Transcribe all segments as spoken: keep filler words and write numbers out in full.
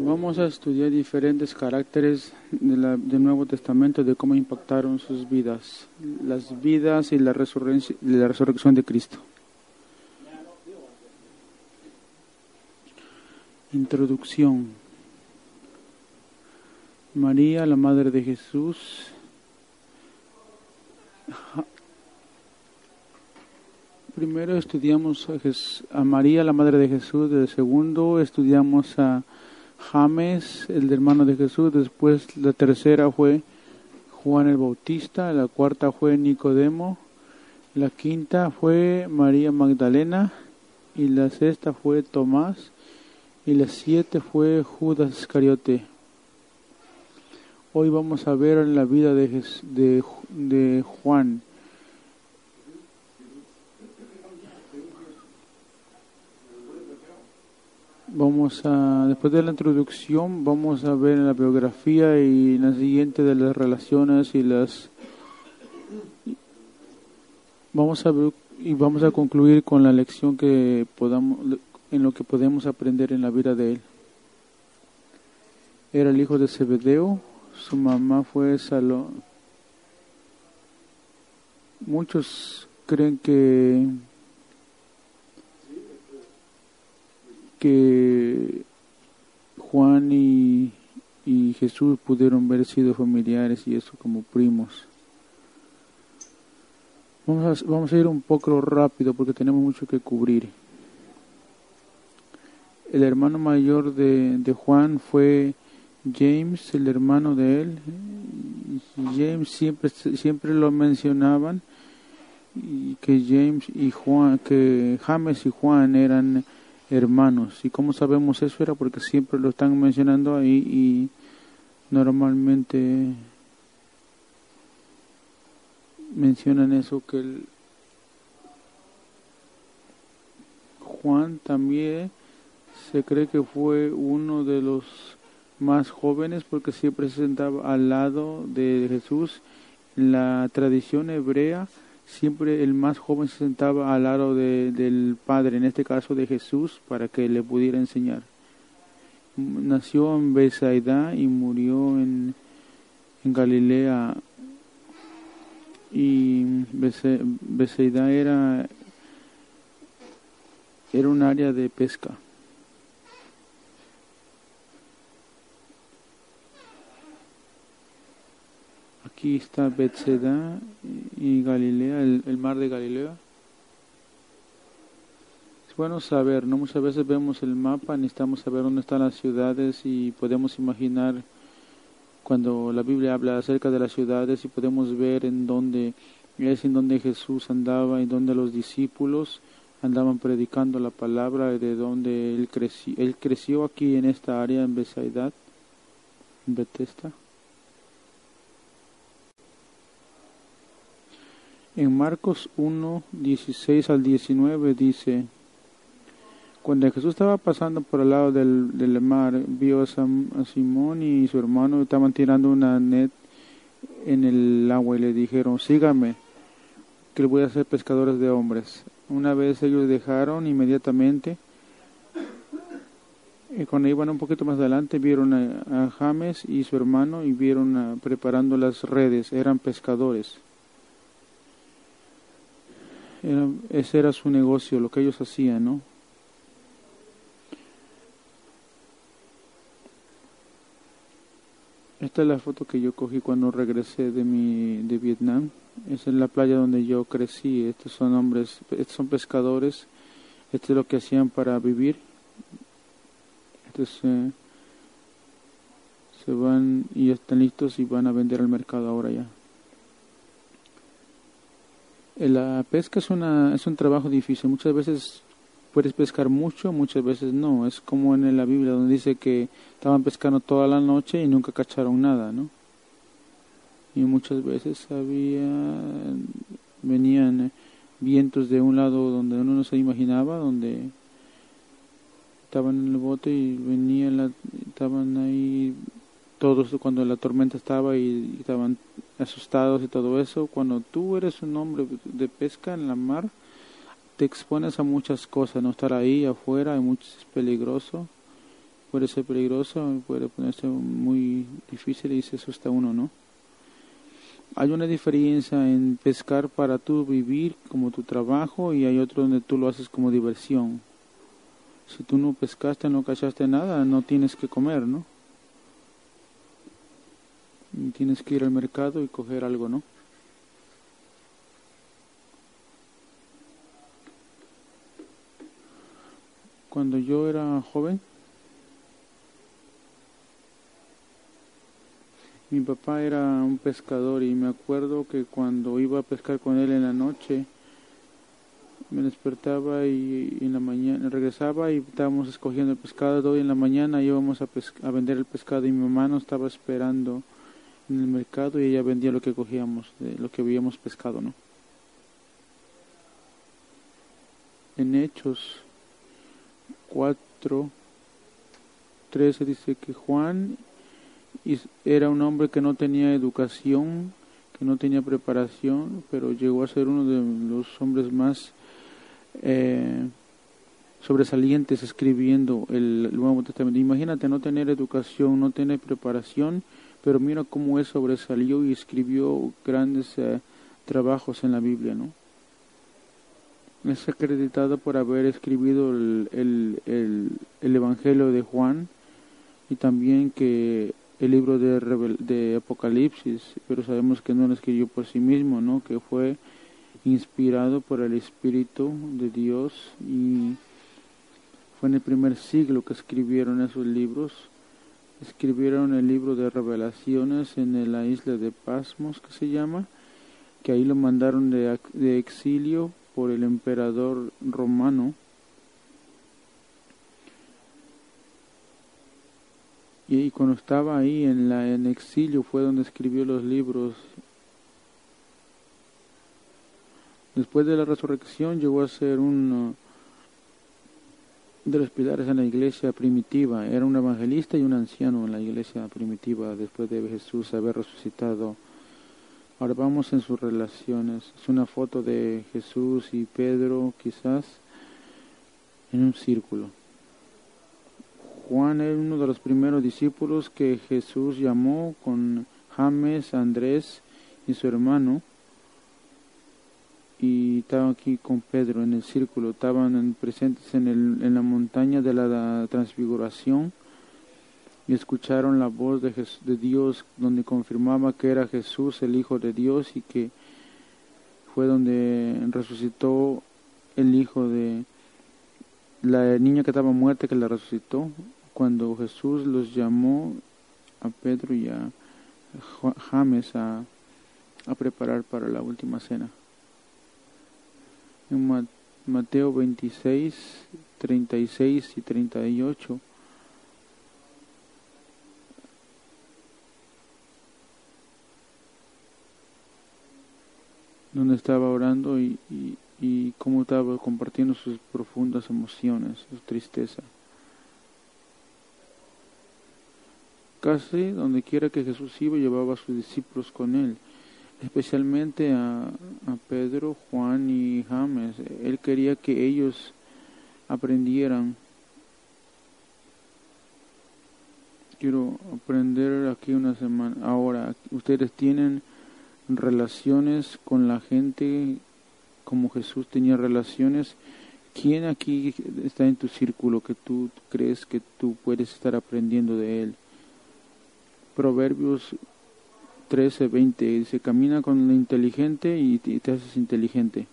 Vamos a estudiar diferentes caracteres de la, del Nuevo Testamento, de cómo impactaron sus vidas, las vidas y la resurrección, la resurrección de Cristo. Introducción. María, la Madre de Jesús. Primero estudiamos a, Jes- a María, la Madre de Jesús. De segundo estudiamos a James, el hermano de Jesús. Después la tercera fue Juan el Bautista. La cuarta fue Nicodemo. La quinta fue María Magdalena. Y la sexta fue Tomás. Y la siete fue Judas Iscariote. Hoy vamos a ver la vida de, Jes- de, de Juan. Vamos a, después de la introducción, vamos a ver la biografía y la siguiente de las relaciones y las vamos a ver y vamos a concluir con la lección que podamos en lo que podemos aprender en la vida de él. Era el hijo de Zebedeo, su mamá fue Salomé. Muchos creen que que Juan y, y Jesús pudieron haber sido familiares y eso como primos. Vamos a, vamos a ir un poco rápido porque tenemos mucho que cubrir. El hermano mayor de, de Juan fue James, el hermano de él. James siempre, siempre lo mencionaban, y que James y Juan, que James y Juan eran hermanos. ¿Y cómo sabemos eso? Era porque siempre lo están mencionando ahí y normalmente mencionan eso, que el Juan también se cree que fue uno de los más jóvenes porque siempre se sentaba al lado de Jesús. En la tradición hebrea siempre el más joven se sentaba al lado de, del Padre, en este caso de Jesús, para que le pudiera enseñar. Nació en Betsaida y murió en, en Galilea. Y Betsaida era, era un área de pesca. Aquí está Betsaida y Galilea, el, el mar de Galilea. Es bueno saber, ¿no? Muchas veces vemos el mapa, necesitamos saber dónde están las ciudades y podemos imaginar cuando la Biblia habla acerca de las ciudades y podemos ver en dónde es, en donde Jesús andaba, en donde los discípulos andaban predicando la palabra, de donde él creció. Él creció aquí en esta área, en Betsaida, en Bethesda. En Marcos uno, dieciséis al diecinueve dice: cuando Jesús estaba pasando por el lado del, del mar, vio a, Sam, a Simón y su hermano estaban tirando una net en el agua y le dijeron: sígame, que les voy a hacer pescadores de hombres. Una vez ellos dejaron, inmediatamente, y cuando iban un poquito más adelante, vieron a, a James y su hermano y vieron a, preparando las redes, eran pescadores. Era, ese era su negocio, lo que ellos hacían, ¿no? Esta es la foto que yo cogí cuando regresé de mi de Vietnam. Esa es la playa donde yo crecí. Estos son hombres, estos son pescadores. Esto es lo que hacían para vivir. Entonces eh, se van y están listos y van a vender al mercado ahora ya. La pesca es una es un trabajo difícil. Muchas veces puedes pescar mucho, muchas veces no. Es como en la Biblia donde dice que estaban pescando toda la noche y nunca cacharon nada, ¿no? Y muchas veces había venían vientos de un lado donde uno no se imaginaba, donde estaban en el bote y venían la, estaban ahí todos cuando la tormenta estaba y estaban asustados y todo eso. Cuando tú eres un hombre de pesca en la mar, te expones a muchas cosas, no estar ahí afuera, es, mucho, es peligroso. puede ser peligroso, puede ponerse muy difícil y se asusta uno, ¿no? Hay una diferencia en pescar para tú vivir como tu trabajo y hay otro donde tú lo haces como diversión. Si tú no pescaste, no cachaste nada, no tienes que comer, ¿no? Y tienes que ir al mercado y coger algo, ¿no? Cuando yo era joven, mi papá era un pescador y me acuerdo que cuando iba a pescar con él en la noche, me despertaba y, y en la mañana regresaba y estábamos escogiendo el pescado y en la mañana íbamos a, a vender el pescado y mi mamá nos estaba esperando en el mercado y ella vendía lo que cogíamos, de lo que habíamos pescado, ¿no? En Hechos cuatro trece dice que Juan era un hombre que no tenía educación, que no tenía preparación, pero llegó a ser uno de los hombres más eh, sobresalientes escribiendo el, el Nuevo Testamento. Imagínate no tener educación, no tener preparación, pero mira cómo él sobresalió y escribió grandes eh, trabajos en la Biblia, ¿no? Es acreditado por haber escrito el, el, el, el Evangelio de Juan y también que el libro de, Rebel de Apocalipsis, pero sabemos que no lo escribió por sí mismo, ¿no? Que fue inspirado por el Espíritu de Dios y fue en el primer siglo que escribieron esos libros. Escribieron el libro de Revelaciones en la isla de Pasmos, que se llama, que ahí lo mandaron de, de exilio por el emperador romano. Y, y cuando estaba ahí en, la, en exilio fue donde escribió los libros. Después de la resurrección llegó a ser uno de los pilares en la iglesia primitiva. Era un evangelista y un anciano en la iglesia primitiva después de Jesús haber resucitado. Ahora vamos en sus relaciones. Es una foto de Jesús y Pedro, quizás, en un círculo. Juan es uno de los primeros discípulos que Jesús llamó con James, Andrés y su hermano. Y estaba aquí con Pedro en el círculo. Estaban presentes en, el, en la montaña de la transfiguración. Y escucharon la voz de, Jesús, de Dios donde confirmaba que era Jesús el Hijo de Dios y que fue donde resucitó el hijo de la niña que estaba muerta, que la resucitó cuando Jesús los llamó a Pedro y a James a, a preparar para la última cena. En Mateo veintiséis, treinta y seis y treinta y ocho donde estaba orando y, y, y cómo estaba compartiendo sus profundas emociones, su tristeza. Casi donde quiera que Jesús iba, llevaba a sus discípulos con él, especialmente a, a Pedro, Juan y James. Él quería que ellos aprendieran. Quiero aprender aquí una semana. Ahora, ustedes tienen relaciones con la gente como Jesús tenía relaciones. ¿Quién aquí está en tu círculo que tú crees que tú puedes estar aprendiendo de él? Proverbios trece, veinte dice: camina con el inteligente y te, y te haces inteligente.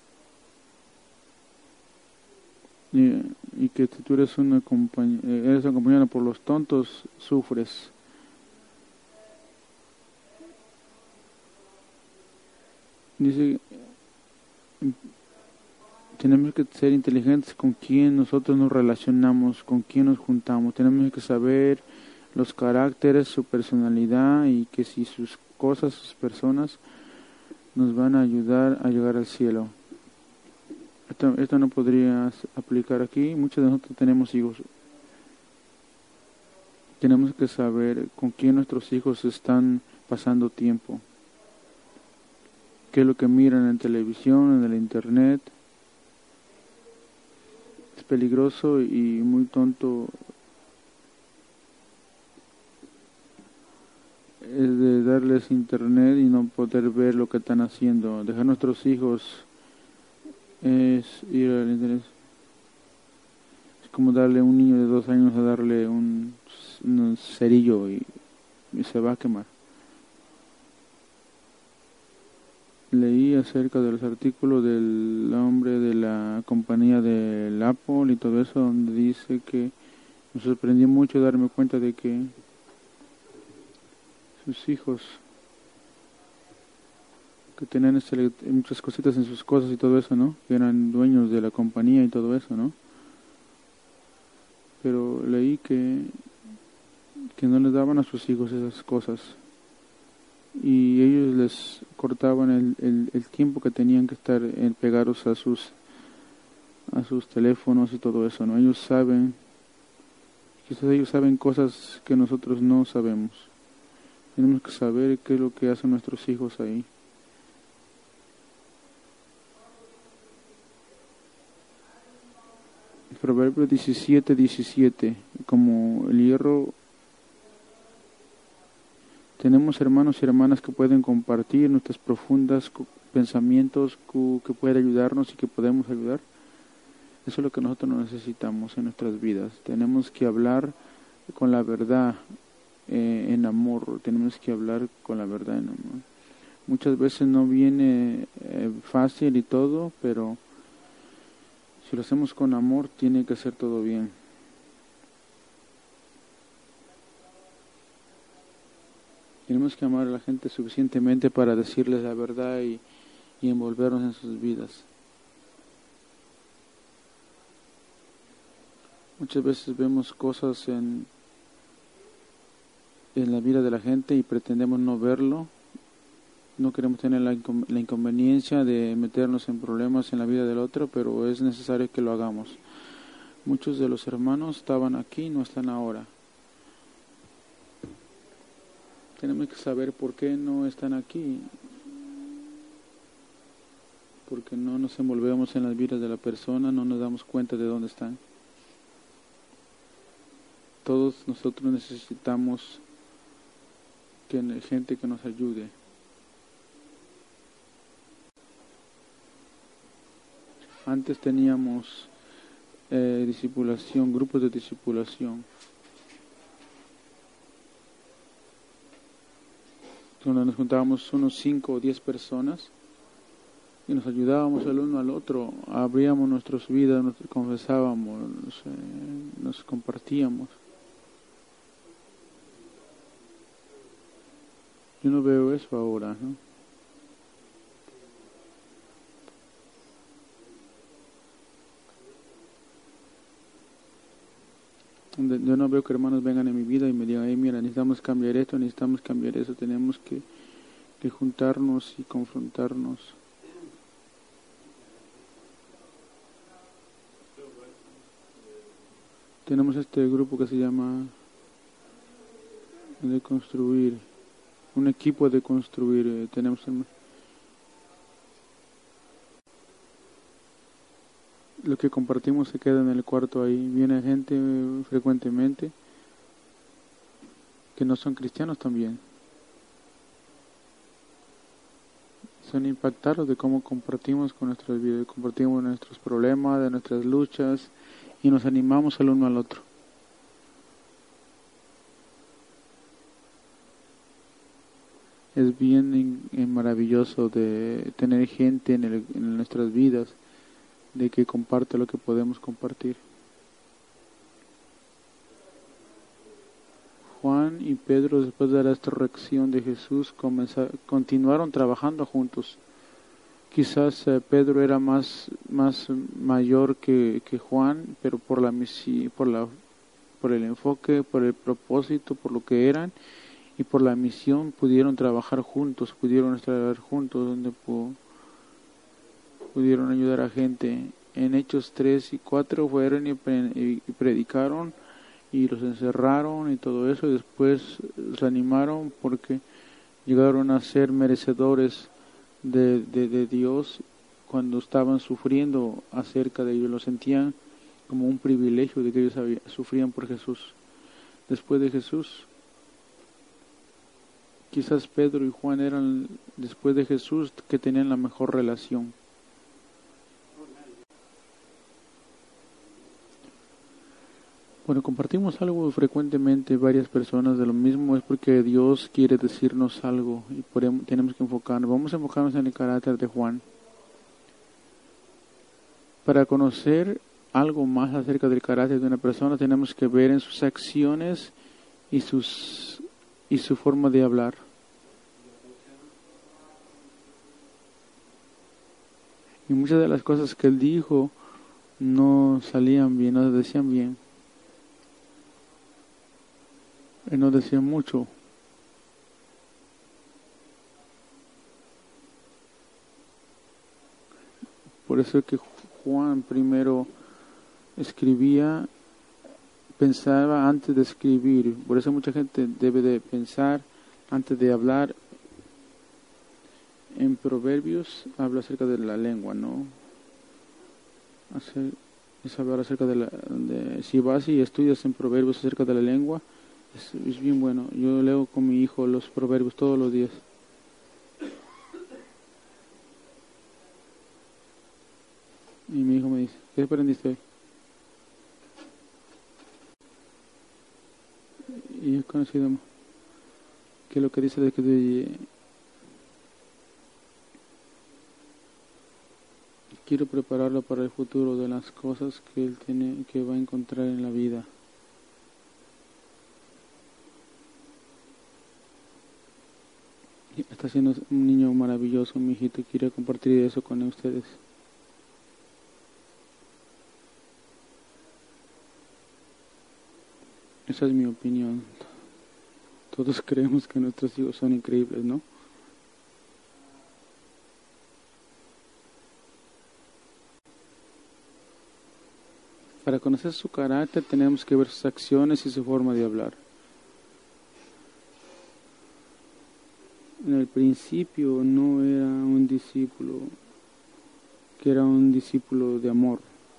Y, y que tú eres una compañ eres acompañado por los tontos, sufres. Dice, tenemos que ser inteligentes con quién nosotros nos relacionamos, con quién nos juntamos. Tenemos que saber los caracteres, su personalidad y que si sus cosas, sus personas nos van a ayudar a llegar al cielo. Esto, esto no podría aplicar aquí. Muchos de nosotros tenemos hijos. Tenemos que saber con quién nuestros hijos están pasando tiempo. Qué es lo que miran en televisión, en el internet. Es peligroso y muy tonto es de darles internet y no poder ver lo que están haciendo. Dejar a nuestros hijos es ir al internet. Es como darle a un niño de dos años a darle un, un cerillo y, y se va a quemar. Leí acerca de los artículos del hombre de la compañía del Apple y todo eso, donde dice que me sorprendió mucho darme cuenta de que sus hijos, que tenían este, muchas cositas en sus cosas y todo eso, ¿no? Que eran dueños de la compañía y todo eso, ¿no? Pero leí que, que no les daban a sus hijos esas cosas. Y ellos les cortaban el, el, el tiempo que tenían que estar en pegados a sus a sus teléfonos y todo eso, ¿no? Ellos saben, quizás ellos saben cosas que nosotros no sabemos. Tenemos que saber qué es lo que hacen nuestros hijos ahí. Proverbios diecisiete, diecisiete, como el hierro. Tenemos hermanos y hermanas que pueden compartir nuestros profundos pensamientos, que pueden ayudarnos y que podemos ayudar. Eso es lo que nosotros necesitamos en nuestras vidas. Tenemos que hablar con la verdad eh, en amor. Tenemos que hablar con la verdad en amor. Muchas veces no viene eh, fácil y todo, pero si lo hacemos con amor, tiene que ser todo bien. Tenemos que amar a la gente suficientemente para decirles la verdad y, y envolvernos en sus vidas. Muchas veces vemos cosas en, en la vida de la gente y pretendemos no verlo. No queremos tener la, incon- la inconveniencia de meternos en problemas en la vida del otro, pero es necesario que lo hagamos. Muchos de los hermanos estaban aquí y no están ahora. Tenemos que saber por qué no están aquí, porque no nos envolvemos en las vidas de la persona, no nos damos cuenta de dónde están. Todos nosotros necesitamos tener gente que nos ayude. Antes teníamos eh, discipulación, grupos de discipulación, donde nos juntábamos unos cinco o diez personas y nos ayudábamos el uno al otro, abríamos nuestras vidas, nos confesábamos, nos, eh, nos compartíamos. Yo no veo eso ahora, ¿no? Yo no veo que hermanos vengan en mi vida y me digan, hey, mira, necesitamos cambiar esto, necesitamos cambiar eso, tenemos que, que juntarnos y confrontarnos. Tenemos este grupo que se llama de construir, un equipo de construir, eh, tenemos el, lo que compartimos se queda en el cuarto ahí. Viene gente eh, frecuentemente que no son cristianos también. Son impactados de cómo compartimos con nuestras vidas, compartimos nuestros problemas, de nuestras luchas y nos animamos el uno al otro. Es bien en, maravilloso de tener gente en, el, en nuestras vidas de que comparte lo que podemos compartir. Juan y Pedro, después de la resurrección de Jesús, comenzaron, continuaron trabajando juntos. Quizás eh, Pedro era más, más mayor que, que Juan, pero por la misi, por la por el enfoque, por el propósito, por lo que eran y por la misión pudieron trabajar juntos, pudieron estar juntos, donde pu- pudieron ayudar a gente. En Hechos tres y cuatro fueron y, pre- y predicaron y los encerraron y todo eso, y después se animaron porque llegaron a ser merecedores de, de, de Dios cuando estaban sufriendo acerca de ellos, lo sentían como un privilegio de que ellos había, sufrían por Jesús. Después de Jesús, Quizás Pedro y Juan eran, después de Jesús, que tenían la mejor relación. Bueno, compartimos algo frecuentemente varias personas de lo mismo, es porque Dios quiere decirnos algo y podemos, tenemos que enfocarnos. Vamos a enfocarnos en el carácter de Juan. Para conocer algo más acerca del carácter de una persona, tenemos que ver en sus acciones y, sus, y su forma de hablar. Y muchas de las cosas que él dijo no salían bien, no decían bien. Él no decía mucho. Por eso es que Juan primero escribía, pensaba antes de escribir. Por eso mucha gente debe de pensar antes de hablar. En Proverbios habla acerca de la lengua, ¿no? Hacer, es hablar acerca de la... De, si vas y estudias en Proverbios acerca de la lengua, es, es bien bueno. Yo leo con mi hijo los Proverbios todos los días. Y mi hijo me dice, ¿qué aprendiste hoy? Y he conocido que lo que dice de que de, quiero prepararlo para el futuro de las cosas que él tiene, que va a encontrar en la vida. Está siendo un niño maravilloso, mi hijito, y quiero compartir eso con ustedes. Esa es mi opinión. Todos creemos que nuestros hijos son increíbles, ¿no? Para conocer su carácter tenemos que ver sus acciones y su forma de hablar. En el principio no era un discípulo, que era un discípulo de amor.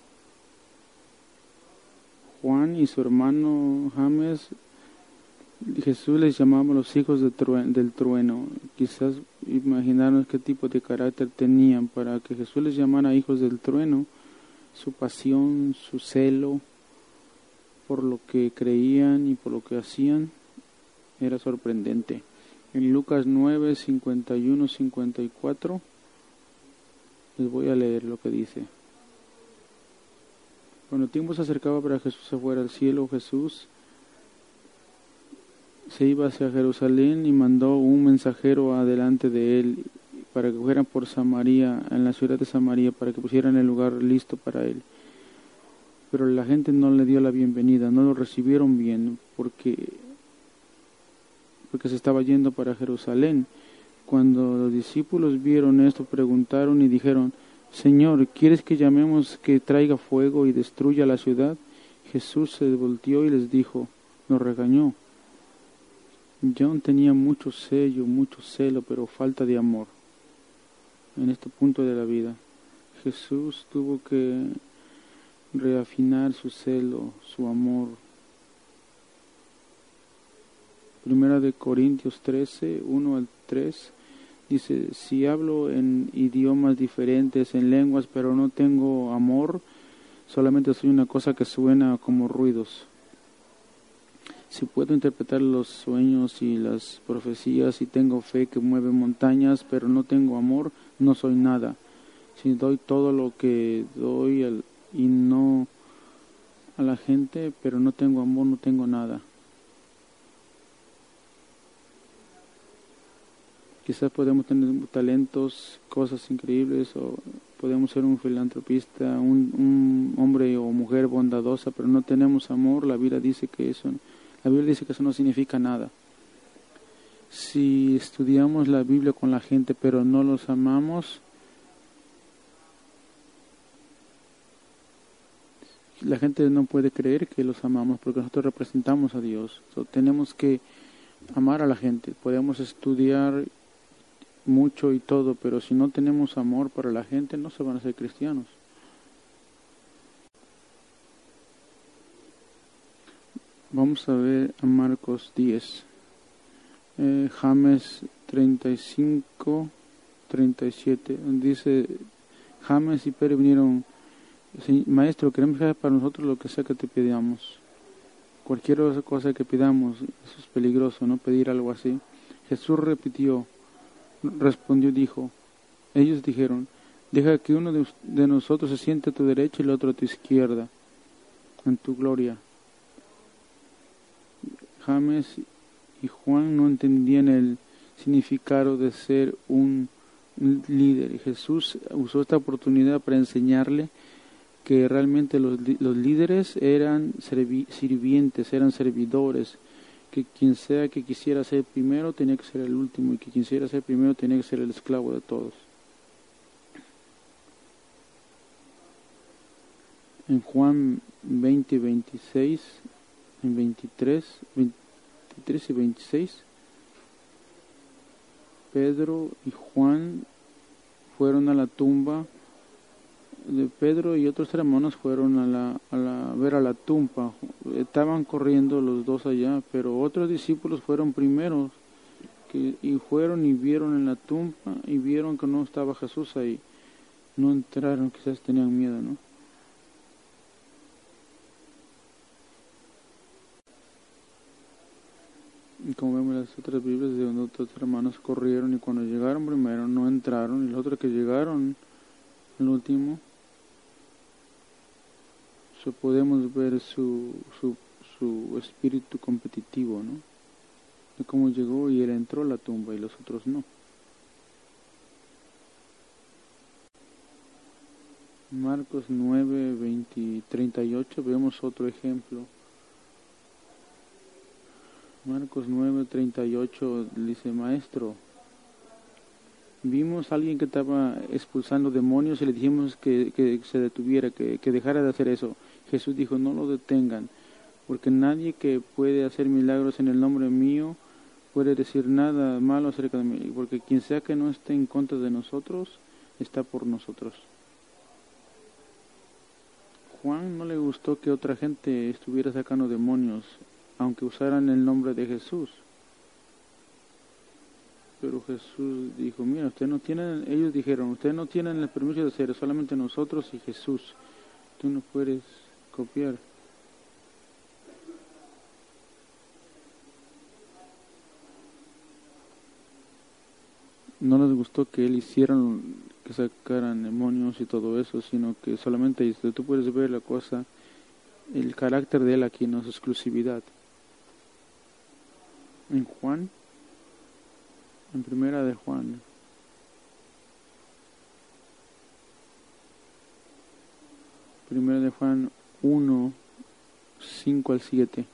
Juan y su hermano James, Jesús les llamaba los hijos del trueno, del trueno. Quizás imaginaron qué tipo de carácter tenían para que Jesús les llamara hijos del trueno. Su pasión, su celo por lo que creían y por lo que hacían era sorprendente. En Lucas nueve, cincuenta y uno, cincuenta y cuatro les voy a leer lo que dice. Cuando el tiempo se acercaba para que Jesús se fuera al cielo, Jesús se iba hacia Jerusalén y mandó un mensajero adelante de él para que fueran por Samaria, en la ciudad de Samaria, para que pusieran el lugar listo para él. Pero la gente no le dio la bienvenida, no lo recibieron bien, porque, porque se estaba yendo para Jerusalén. Cuando los discípulos vieron esto, preguntaron y dijeron, Señor, ¿quieres que llamemos que traiga fuego y destruya la ciudad? Jesús se volteó y les dijo, nos regañó. John tenía mucho sello, mucho celo, pero falta de amor en este punto de la vida. Jesús tuvo que reafinar su celo, su amor. Primera de Corintios trece, uno al tres, dice, si hablo en idiomas diferentes, en lenguas, pero no tengo amor, solamente soy una cosa que suena como ruidos. Si puedo interpretar los sueños y las profecías y tengo fe que mueve montañas, pero no tengo amor, no soy nada. Si doy todo lo que doy al, y no a la gente, pero no tengo amor, no tengo nada. Quizás podemos tener talentos, cosas increíbles, o podemos ser un filantropista, un, un hombre o mujer bondadosa, pero no tenemos amor. La Biblia dice que eso, la Biblia dice que eso no significa nada. Si estudiamos la Biblia con la gente, pero no los amamos, la gente no puede creer que los amamos, porque nosotros representamos a Dios. So, tenemos que amar a la gente. Podemos estudiar mucho y todo, pero si no tenemos amor para la gente, no se van a ser cristianos. Vamos a ver a Marcos diez. Eh, James treinta y cinco, treinta y siete, dice, James y Pedro vinieron, Maestro, queremos que haga para nosotros lo que sea que te pidamos. Cualquier otra cosa que pidamos, eso es peligroso, ¿no? Pedir algo así. Jesús repitió, respondió y dijo, ellos dijeron, deja que uno de, de nosotros se siente a tu derecha y el otro a tu izquierda, en tu gloria. James y Juan no entendían el significado de ser un líder. Y Jesús usó esta oportunidad para enseñarle que realmente los, los líderes eran servi, sirvientes, eran servidores, que quien sea que quisiera ser primero tenía que ser el último, y que quien quisiera ser primero tenía que ser el esclavo de todos. En Juan veinte, veintiséis, en veintitrés, veintitrés y veintiséis, Pedro y Juan fueron a la tumba de Pedro, y otros hermanos fueron a la, a la a ver a la tumba. Estaban corriendo los dos allá, pero otros discípulos fueron primeros, que, y fueron y vieron en la tumba y vieron que no estaba Jesús ahí. No entraron, quizás tenían miedo, ¿no? Y como vemos en las otras Biblias, de donde otros hermanos corrieron, y cuando llegaron primero no entraron, y los otros que llegaron el último, so podemos ver su, su, su espíritu competitivo, ¿no? De cómo llegó y él entró a la tumba y los otros no. Marcos nueve, veinte, treinta y ocho, vemos otro ejemplo. Marcos nueve, treinta y ocho dice, Maestro, vimos a alguien que estaba expulsando demonios y le dijimos que, que se detuviera, que, que dejara de hacer eso. Jesús dijo, no lo detengan, porque nadie que puede hacer milagros en el nombre mío puede decir nada malo acerca de mí, porque quien sea que no esté en contra de nosotros, está por nosotros. Juan no le gustó que otra gente estuviera sacando demonios, aunque usaran el nombre de Jesús. Pero Jesús dijo, mira, ustedes no tienen, ellos dijeron, ustedes no tienen el permiso de hacer, solamente nosotros y Jesús. Tú no puedes copiar. No les gustó que él hicieran, que sacaran demonios y todo eso, sino que solamente tú puedes ver la cosa, el carácter de él aquí, no su exclusividad. En Juan, en primera de Juan, primera de Juan uno, cinco al siete.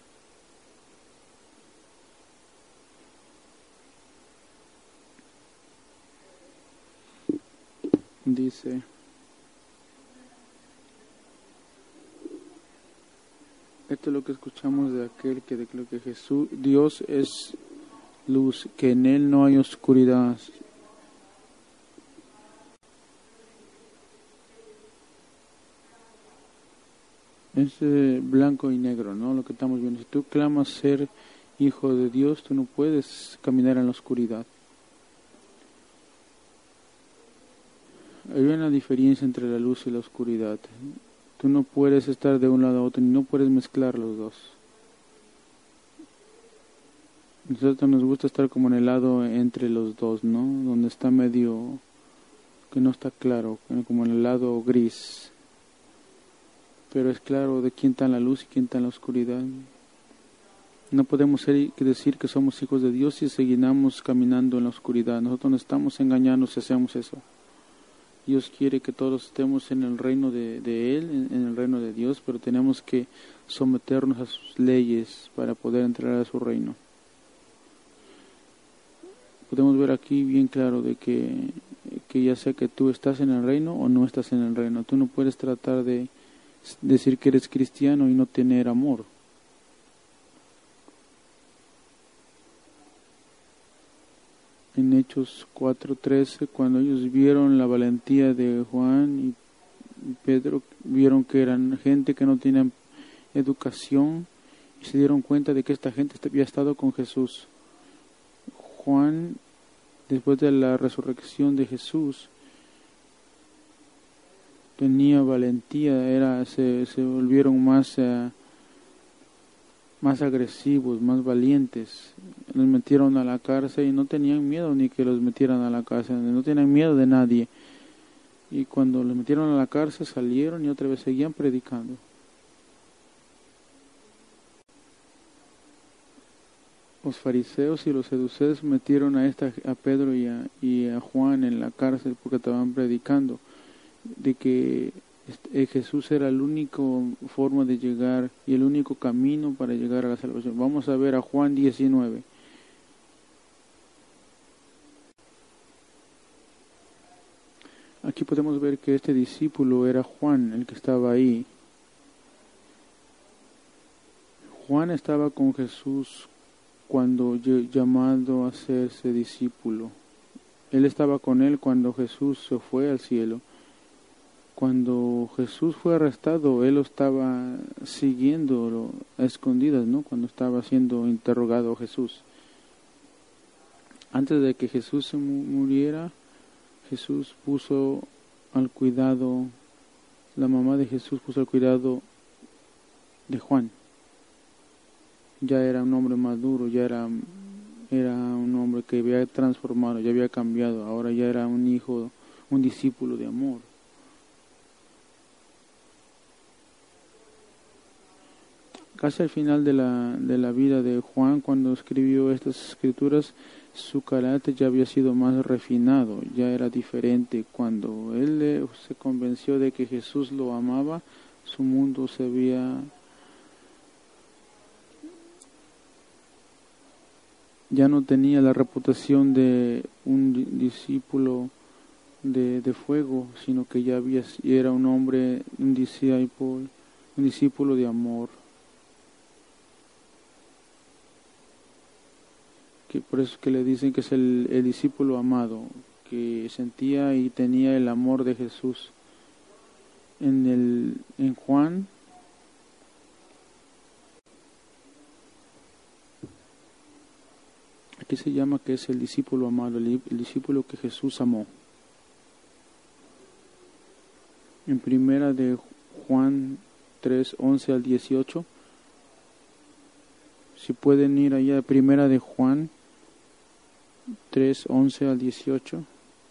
Dice, esto es lo que escuchamos de aquel que declaró que Jesús, Dios es luz, que en él no hay oscuridad. Es eh, blanco y negro, ¿no? Lo que estamos viendo. Si tú clamas ser hijo de Dios, tú no puedes caminar en la oscuridad. Hay una diferencia entre la luz y la oscuridad. Tú no puedes estar de un lado a otro, ni no puedes mezclar los dos. A nosotros nos gusta estar como en el lado entre los dos, ¿no? Donde está medio, que no está claro, como en el lado gris. Pero es claro de quién está en la luz y quién está en la oscuridad. No podemos ser, decir que somos hijos de Dios si seguimos caminando en la oscuridad. Nosotros no estamos engañando si hacemos eso. Dios quiere que todos estemos en el reino de, de Él, en, en el reino de Dios, pero tenemos que someternos a sus leyes para poder entrar a su reino. Podemos ver aquí bien claro de que, que ya sea que tú estás en el reino o no estás en el reino. Tú no puedes tratar de decir que eres cristiano y no tener amor. En Hechos cuatro trece, cuando ellos vieron la valentía de Juan y Pedro, vieron que eran gente que no tenían educación y se dieron cuenta de que esta gente había estado con Jesús. Juan, después de la resurrección de Jesús, tenía valentía, era, se, se volvieron más, uh, más agresivos, más valientes. Los metieron a la cárcel y no tenían miedo ni que los metieran a la cárcel, no tenían miedo de nadie. Y cuando los metieron a la cárcel salieron y otra vez seguían predicando. Los fariseos y los saduceos metieron a, esta, a Pedro y a, y a Juan en la cárcel porque estaban predicando de que Jesús era la única forma de llegar y el único camino para llegar a la salvación. Vamos a ver a Juan diecinueve. Aquí podemos ver que este discípulo era Juan, el que estaba ahí. Juan estaba con Jesús cuando llamado a hacerse discípulo. Él estaba con él cuando Jesús se fue al cielo. Cuando Jesús fue arrestado, él lo estaba siguiendo a escondidas, ¿no? Cuando estaba siendo interrogado Jesús. Antes de que Jesús se muriera, Jesús puso al cuidado, la mamá de Jesús puso al cuidado de Juan. Ya era un hombre maduro, ya era, era un hombre que había transformado, ya había cambiado, ahora ya era un hijo, un discípulo de amor. Casi al final de la, de la vida de Juan, cuando escribió estas escrituras, su carácter ya había sido más refinado, ya era diferente. Cuando él se convenció de que Jesús lo amaba, su mundo se había ya no tenía la reputación de un discípulo de, de fuego, sino que ya había, era un hombre, un discípulo, un discípulo de amor. Que por eso que le dicen que es el, el discípulo amado, que sentía y tenía el amor de Jesús. En el en Juan aquí se llama que es el discípulo amado, el, el discípulo que Jesús amó. En primera de Juan tres, once al dieciocho, si pueden ir allá, primera de Juan tres, once al dieciocho.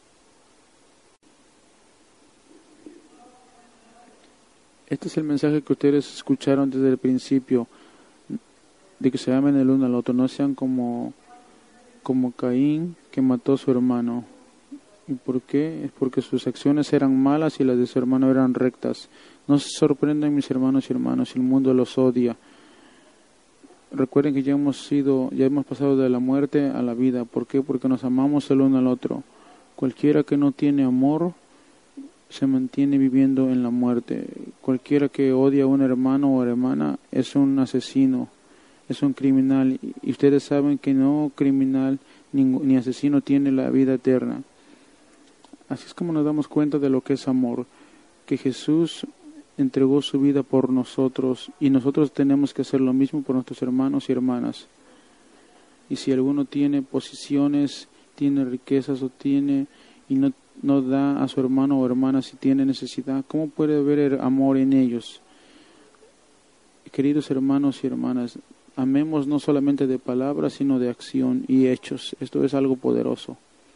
Este es el mensaje que ustedes escucharon desde el principio, de que se amen el uno al otro, no sean como, como Caín, que mató a su hermano. ¿Y por qué? Es porque sus acciones eran malas y las de su hermano eran rectas. No se sorprendan, mis hermanos y hermanas, el mundo los odia. Recuerden que ya hemos sido, ya hemos pasado de la muerte a la vida. ¿Por qué? Porque nos amamos el uno al otro. Cualquiera que no tiene amor se mantiene viviendo en la muerte. Cualquiera que odia a un hermano o hermana es un asesino, es un criminal. Y ustedes saben que no criminal ni, ni asesino tiene la vida eterna. Así es como nos damos cuenta de lo que es amor, que Jesús entregó su vida por nosotros y nosotros tenemos que hacer lo mismo por nuestros hermanos y hermanas. Y si alguno tiene posiciones, tiene riquezas o tiene y no, no da a su hermano o hermana si tiene necesidad, ¿cómo puede haber amor en ellos? Queridos hermanos y hermanas, amemos no solamente de palabras, sino de acción y hechos. Esto es algo poderoso.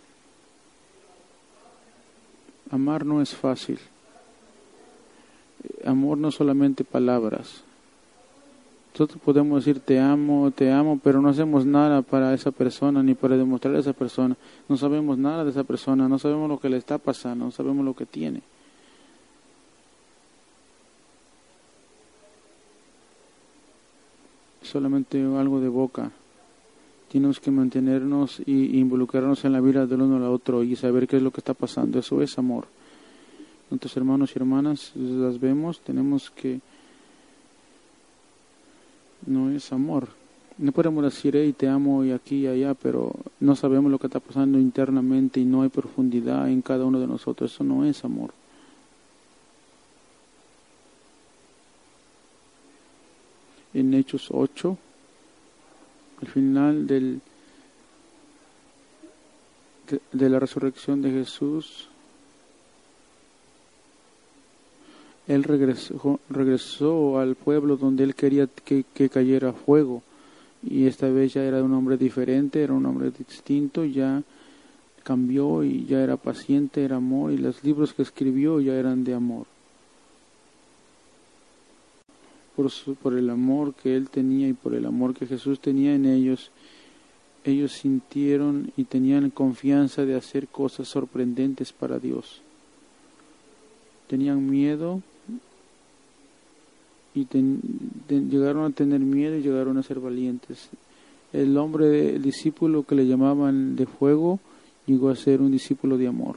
Amar no es fácil. Amor no solamente palabras. Nosotros podemos decir te amo, te amo, pero no hacemos nada para esa persona ni para demostrar a esa persona. No sabemos nada de esa persona, no sabemos lo que le está pasando, no sabemos lo que tiene. Solamente algo de boca. Tenemos que mantenernos y involucrarnos en la vida del uno al otro y saber qué es lo que está pasando. Eso es amor. Nuestros hermanos y hermanas las vemos, tenemos que... No es amor. No podemos decir, hey, te amo y aquí y allá, pero no sabemos lo que está pasando internamente y no hay profundidad en cada uno de nosotros. Eso no es amor. En Hechos ocho, al final del, de la resurrección de Jesús, Él regresó, regresó al pueblo donde Él quería que, que cayera fuego. Y esta vez ya era un hombre diferente, era un hombre distinto, ya cambió y ya era paciente, era amor, y los libros que escribió ya eran de amor. Por, su, por el amor que Él tenía y por el amor que Jesús tenía en ellos, ellos sintieron y tenían confianza de hacer cosas sorprendentes para Dios. Tenían miedo y ten, ten, llegaron a tener miedo y llegaron a ser valientes. El hombre, el discípulo que le llamaban de fuego, llegó a ser un discípulo de amor.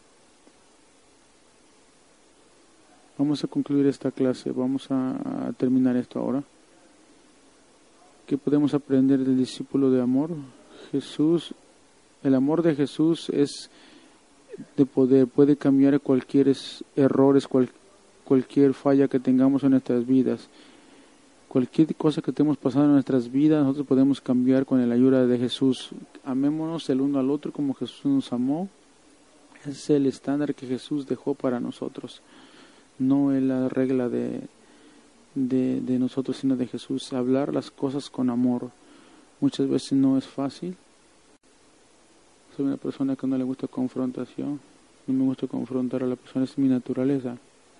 Vamos a concluir esta clase, vamos a, a terminar esto ahora. ¿Qué podemos aprender del discípulo de amor? Jesús, el amor de Jesús es de poder, puede cambiar cualquier errores, cual, cualquier falla que tengamos en nuestras vidas. Cualquier cosa que estemos pasando en nuestras vidas, nosotros podemos cambiar con la ayuda de Jesús. Amémonos el uno al otro como Jesús nos amó. Ese es el estándar que Jesús dejó para nosotros. No es la regla de, de, de nosotros, sino de Jesús. Hablar las cosas con amor. Muchas veces no es fácil. Soy una persona que no le gusta confrontación. No me gusta confrontar a la persona, es mi naturaleza.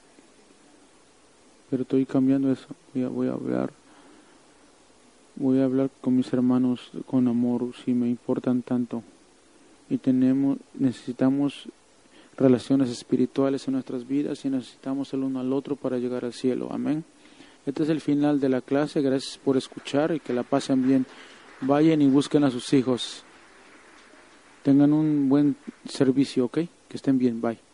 Pero estoy cambiando eso. Voy a, voy a hablar. Voy a hablar con mis hermanos con amor, si me importan tanto. Y tenemos, necesitamos relaciones espirituales en nuestras vidas y necesitamos el uno al otro para llegar al cielo. Amén. Este es el final de la clase. Gracias por escuchar y que la pasen bien. Vayan y busquen a sus hijos. Tengan un buen servicio, ¿ok? Que estén bien. Bye.